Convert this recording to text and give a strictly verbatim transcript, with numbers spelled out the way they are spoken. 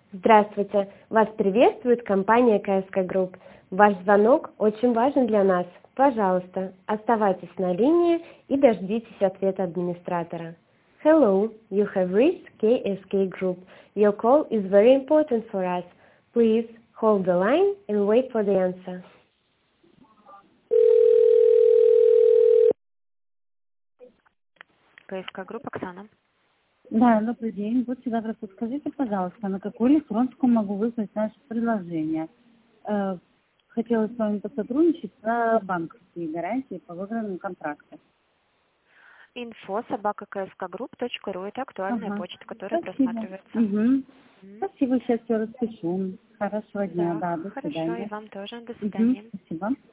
Здравствуйте! Вас приветствует компания ка эс ка Group. Ваш звонок очень важен для нас. Пожалуйста, оставайтесь на линии и дождитесь ответа администратора. Hello, you have reached кей эс кей Group. Your call is very important for us. Please hold the line and wait for the answer. ка эс ка Групп, Оксана. Да, добрый день. Будьте добры, подскажите, пожалуйста, на какую электронку могу вызвать наше приложение? Э, Хотела с вами посотрудничать за банковские гарантии по выигранным контрактам. Инфо собака ка эс ка групп точка ру. Это актуальная Ага. почта, которая Спасибо. просматривается. Угу. М. Спасибо, сейчас все распишу. Хорошего дня, Да, да, до хорошо, и свидания. вам тоже. До Угу. свидания. Спасибо.